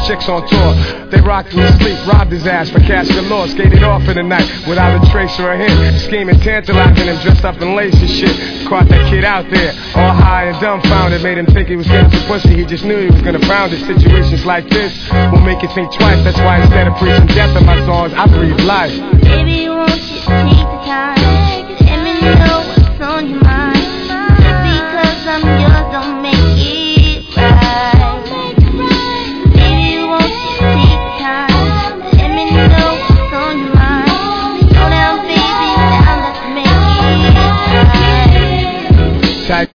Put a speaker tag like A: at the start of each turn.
A: chicks on tour. They rocked him to sleep, robbed his ass for cash galore. Skated off in the night without a trace or a hint. Scheming, tantalizing him, dressed up in lace and shit. Caught that kid out there, all high and dumbfounded. Made him think he was getting some pussy, he just knew he was gonna pound it. Situations like this will make you think twice. That's why instead of preaching death in my songs, I breathe life.
B: Baby, you